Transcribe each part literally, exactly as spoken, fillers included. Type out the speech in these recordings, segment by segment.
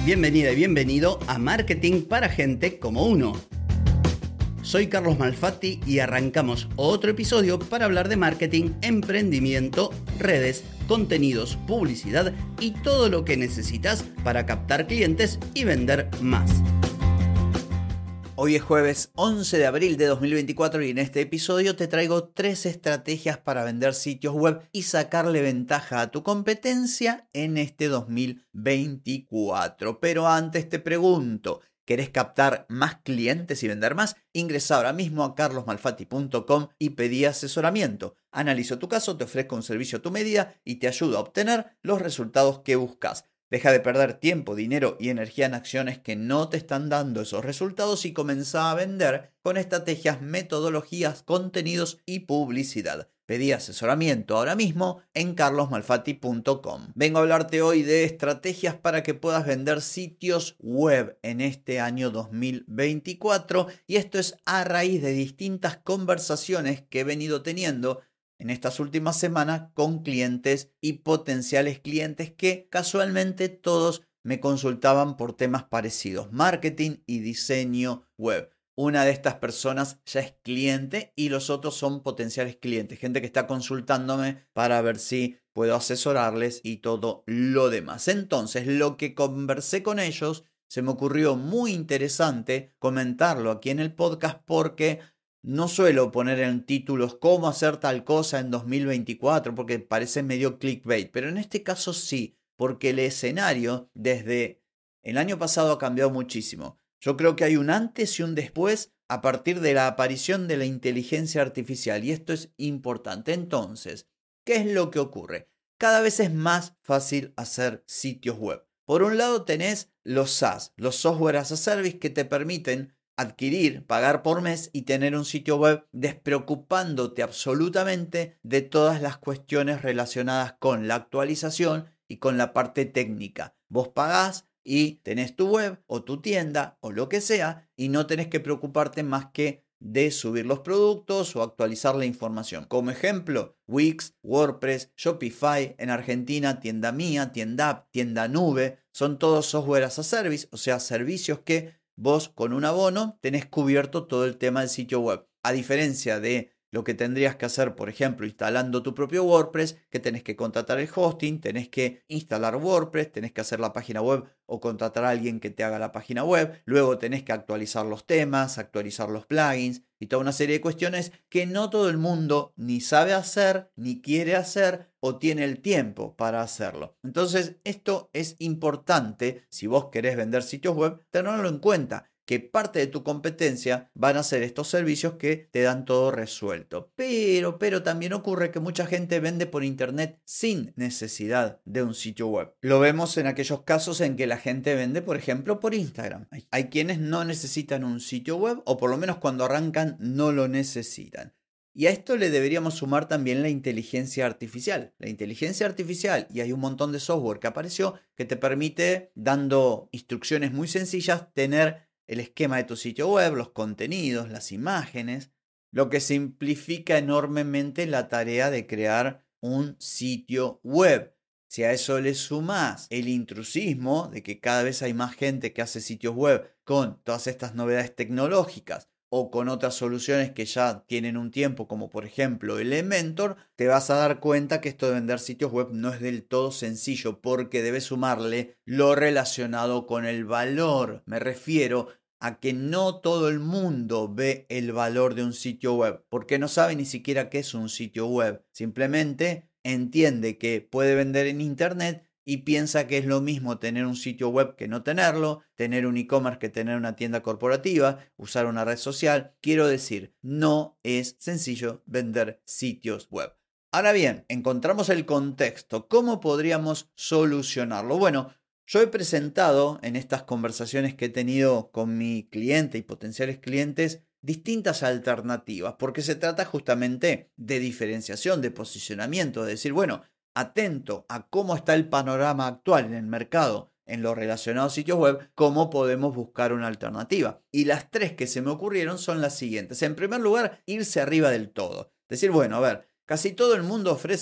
Bienvenida y bienvenido a Marketing para Gente como Uno. Soy Carlos Malfatti y arrancamos otro episodio para hablar de marketing, emprendimiento, redes, contenidos, publicidad y todo lo que necesitas para captar clientes y vender más. Hoy es jueves once de abril de dos mil veinticuatro y en este episodio te traigo tres estrategias para vender sitios web y sacarle ventaja a tu competencia en este dos mil veinticuatro. Pero antes te pregunto, ¿querés captar más clientes y vender más? Ingresa ahora mismo a carlos malfatti punto com y pedí asesoramiento. Analizo tu caso, te ofrezco un servicio a tu medida y te ayudo a obtener los resultados que buscas. Deja de perder tiempo, dinero y energía en acciones que no te están dando esos resultados y comenzá a vender con estrategias, metodologías, contenidos y publicidad. Pedí asesoramiento ahora mismo en carlos malfatti punto com. Vengo a hablarte hoy de estrategias para que puedas vender sitios web en este año dos mil veinticuatro y esto es a raíz de distintas conversaciones que he venido teniendo en estas últimas semanas con clientes y potenciales clientes que casualmente todos me consultaban por temas parecidos, marketing y diseño web. Una de estas personas ya es cliente y los otros son potenciales clientes, gente que está consultándome para ver si puedo asesorarles y todo lo demás. Entonces, lo que conversé con ellos se me ocurrió muy interesante comentarlo aquí en el podcast porque no suelo poner en títulos cómo hacer tal cosa en dos mil veinticuatro porque parece medio clickbait, pero en este caso sí, porque el escenario desde el año pasado ha cambiado muchísimo. Yo creo que hay un antes y un después a partir de la aparición de la inteligencia artificial y esto es importante. Entonces, ¿qué es lo que ocurre? Cada vez es más fácil hacer sitios web. Por un lado tenés los SaaS, los Software as a Service, que te permiten adquirir, pagar por mes y tener un sitio web despreocupándote absolutamente de todas las cuestiones relacionadas con la actualización y con la parte técnica. Vos pagás y tenés tu web o tu tienda o lo que sea y no tenés que preocuparte más que de subir los productos o actualizar la información. Como ejemplo, Wix, WordPress, Shopify, en Argentina, Tienda Mía, Tienda App, Tienda Nube, son todos software as a service, o sea, servicios que vos con un abono tenés cubierto todo el tema del sitio web. A diferencia de lo que tendrías que hacer, por ejemplo, instalando tu propio WordPress, que tenés que contratar el hosting, tenés que instalar WordPress, tenés que hacer la página web o contratar a alguien que te haga la página web, luego tenés que actualizar los temas, actualizar los plugins y toda una serie de cuestiones que no todo el mundo ni sabe hacer, ni quiere hacer o tiene el tiempo para hacerlo. Entonces, esto es importante si vos querés vender sitios web, tenerlo en cuenta, que parte de tu competencia van a ser estos servicios que te dan todo resuelto. Pero, pero también ocurre que mucha gente vende por internet sin necesidad de un sitio web. Lo vemos en aquellos casos en que la gente vende, por ejemplo, por Instagram. Hay, hay quienes no necesitan un sitio web o por lo menos cuando arrancan no lo necesitan. Y a esto le deberíamos sumar también la inteligencia artificial. La inteligencia artificial, y hay un montón de software que apareció que te permite, dando instrucciones muy sencillas, tener el esquema de tu sitio web, los contenidos, las imágenes, lo que simplifica enormemente la tarea de crear un sitio web. Si a eso le sumás el intrusismo de que cada vez hay más gente que hace sitios web con todas estas novedades tecnológicas o con otras soluciones que ya tienen un tiempo, como por ejemplo Elementor, te vas a dar cuenta que esto de vender sitios web no es del todo sencillo porque debes sumarle lo relacionado con el valor. Me refiero a que no todo el mundo ve el valor de un sitio web porque no sabe ni siquiera qué es un sitio web. Simplemente entiende que puede vender en internet y piensa que es lo mismo tener un sitio web que no tenerlo, tener un e-commerce que tener una tienda corporativa, usar una red social. Quiero decir, no es sencillo vender sitios web. Ahora bien, encontramos el contexto. ¿Cómo podríamos solucionarlo? Bueno, yo he presentado en estas conversaciones que he tenido con mi cliente y potenciales clientes distintas alternativas, porque se trata justamente de diferenciación, de posicionamiento, de decir, bueno, atento a cómo está el panorama actual en el mercado en lo relacionado a sitios web, cómo podemos buscar una alternativa. Y las tres que se me ocurrieron son las siguientes. En primer lugar, irse arriba del todo. Decir, bueno, a ver, casi todo el mundo ofrece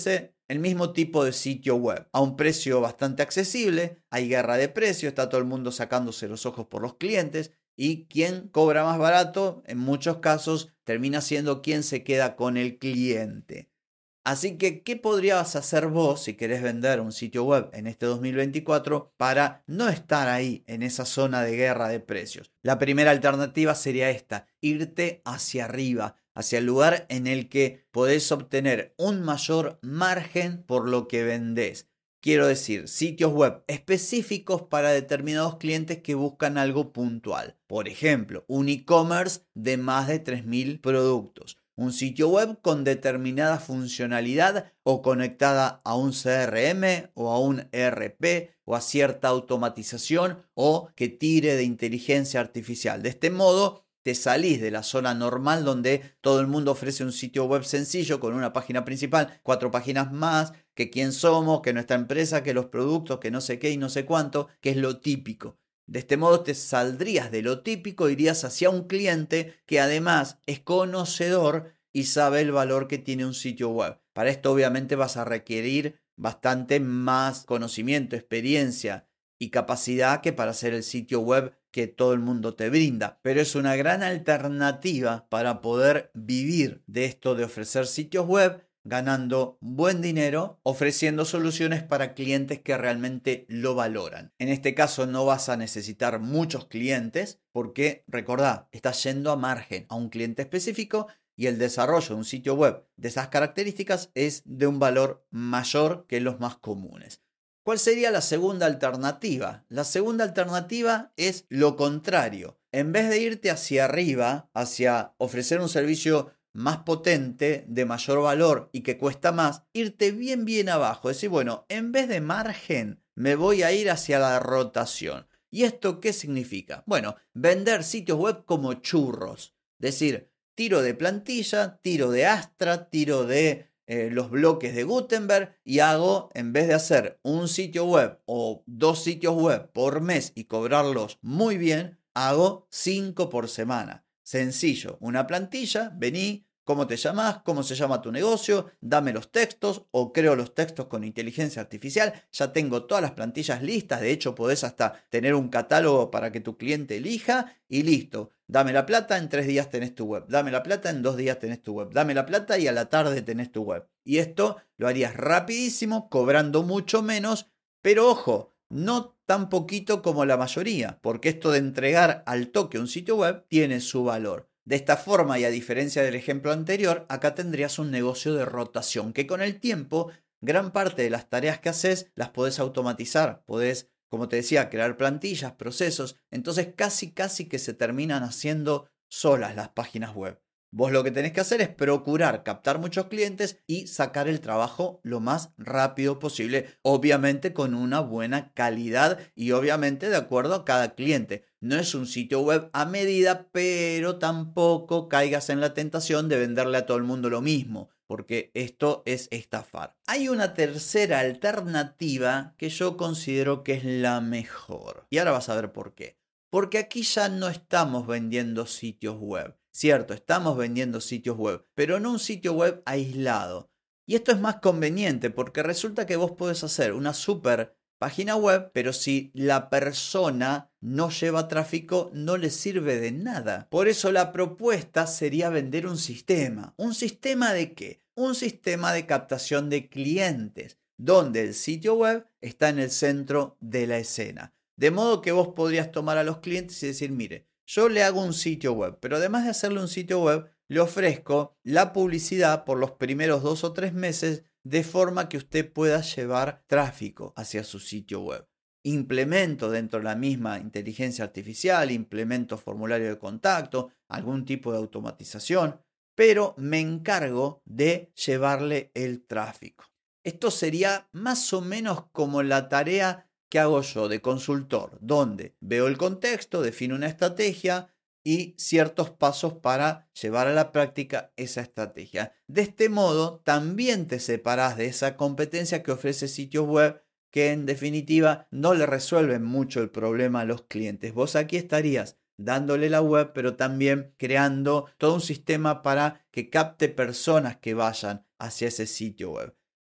el mismo tipo de sitio web a un precio bastante accesible. Hay guerra de precios, está todo el mundo sacándose los ojos por los clientes y quien cobra más barato en muchos casos termina siendo quien se queda con el cliente. Así que, ¿qué podrías hacer vos si querés vender un sitio web en este dos mil veinticuatro para no estar ahí en esa zona de guerra de precios? La primera alternativa sería esta: irte hacia arriba, hacia el lugar en el que podés obtener un mayor margen por lo que vendés. Quiero decir, sitios web específicos para determinados clientes que buscan algo puntual. Por ejemplo, un e-commerce de más de tres mil productos. Un sitio web con determinada funcionalidad o conectada a un C R M o a un E R P o a cierta automatización o que tire de inteligencia artificial. De este modo, te salís de la zona normal donde todo el mundo ofrece un sitio web sencillo con una página principal, cuatro páginas más, que quién somos, que nuestra empresa, que los productos, que no sé qué y no sé cuánto, que es lo típico. De este modo te saldrías de lo típico, irías hacia un cliente que además es conocedor y sabe el valor que tiene un sitio web. Para esto obviamente vas a requerir bastante más conocimiento, experiencia y capacidad que para hacer el sitio web que todo el mundo te brinda. Pero es una gran alternativa para poder vivir de esto de ofrecer sitios web, ganando buen dinero, ofreciendo soluciones para clientes que realmente lo valoran. En este caso no vas a necesitar muchos clientes porque, recordá, estás yendo a margen, a un cliente específico y el desarrollo de un sitio web de esas características es de un valor mayor que los más comunes. ¿Cuál sería la segunda alternativa? La segunda alternativa es lo contrario. En vez de irte hacia arriba, hacia ofrecer un servicio más potente, de mayor valor y que cuesta más, irte bien bien abajo. Decir, bueno, en vez de margen, me voy a ir hacia la rotación. ¿Y esto qué significa? Bueno, vender sitios web como churros. Decir, tiro de plantilla, tiro de Astra, tiro de eh, los bloques de Gutenberg y hago, en vez de hacer un sitio web o dos sitios web por mes y cobrarlos muy bien, hago cinco por semana. Sencillo, una plantilla, vení, ¿cómo te llamas? ¿Cómo se llama tu negocio? Dame los textos o creo los textos con inteligencia artificial. Ya tengo todas las plantillas listas. De hecho, podés hasta tener un catálogo para que tu cliente elija y listo. Dame la plata, en tres días tenés tu web. Dame la plata, en dos días tenés tu web. Dame la plata y a la tarde tenés tu web. Y esto lo harías rapidísimo, cobrando mucho menos, pero ojo, no tan poquito como la mayoría, porque esto de entregar al toque un sitio web tiene su valor. De esta forma, y a diferencia del ejemplo anterior, acá tendrías un negocio de rotación, que con el tiempo, gran parte de las tareas que haces las podés automatizar, podés, como te decía, crear plantillas, procesos, entonces casi casi que se terminan haciendo solas las páginas web. Vos lo que tenés que hacer es procurar captar muchos clientes y sacar el trabajo lo más rápido posible, obviamente con una buena calidad y obviamente de acuerdo a cada cliente. No es un sitio web a medida, pero tampoco caigas en la tentación de venderle a todo el mundo lo mismo, porque esto es estafar. Hay una tercera alternativa que yo considero que es la mejor. Y ahora vas a ver por qué. Porque aquí ya no estamos vendiendo sitios web. Cierto, estamos vendiendo sitios web, pero no un sitio web aislado. Y esto es más conveniente porque resulta que vos podés hacer una super página web, pero si la persona no lleva tráfico, no le sirve de nada. Por eso la propuesta sería vender un sistema. ¿Un sistema de qué? Un sistema de captación de clientes, donde el sitio web está en el centro de la escena. De modo que vos podrías tomar a los clientes y decir, mire, yo le hago un sitio web, pero además de hacerle un sitio web, le ofrezco la publicidad por los primeros dos o tres meses de forma que usted pueda llevar tráfico hacia su sitio web. Implemento dentro de la misma inteligencia artificial, implemento formulario de contacto, algún tipo de automatización, pero me encargo de llevarle el tráfico. Esto sería más o menos como la tarea que hago yo de consultor, donde veo el contexto, defino una estrategia y ciertos pasos para llevar a la práctica esa estrategia. De este modo, también te separás de esa competencia que ofrece sitios web que en definitiva no le resuelven mucho el problema a los clientes. Vos aquí estarías dándole la web, pero también creando todo un sistema para que capte personas que vayan hacia ese sitio web.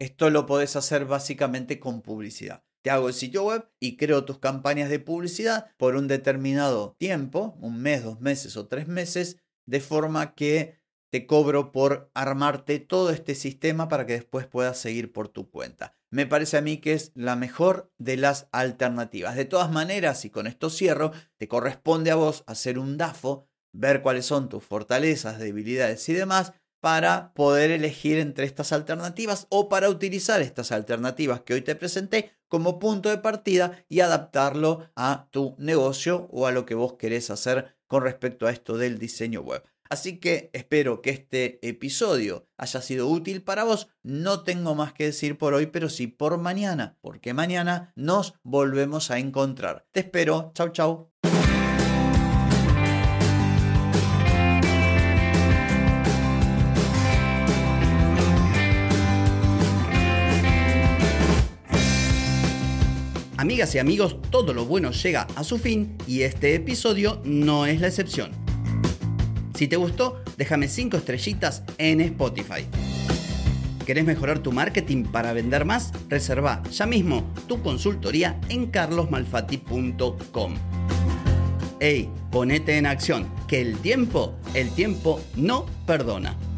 Esto lo podés hacer básicamente con publicidad. Te hago el sitio web y creo tus campañas de publicidad por un determinado tiempo, un mes, dos meses o tres meses, de forma que te cobro por armarte todo este sistema para que después puedas seguir por tu cuenta. Me parece a mí que es la mejor de las alternativas. De todas maneras, y con esto cierro, te corresponde a vos hacer un DAFO, ver cuáles son tus fortalezas, debilidades y demás, para poder elegir entre estas alternativas o para utilizar estas alternativas que hoy te presenté como punto de partida y adaptarlo a tu negocio o a lo que vos querés hacer con respecto a esto del diseño web. Así que espero que este episodio haya sido útil para vos. No tengo más que decir por hoy, pero sí por mañana, porque mañana nos volvemos a encontrar. Te espero. Chau, chau. Amigas y amigos, todo lo bueno llega a su fin y este episodio no es la excepción. Si te gustó, déjame cinco estrellitas en Spotify. ¿Querés mejorar tu marketing para vender más? Reserva ya mismo tu consultoría en carlos malfatti punto com. ¡Ey! Ponete en acción, que el tiempo, el tiempo no perdona.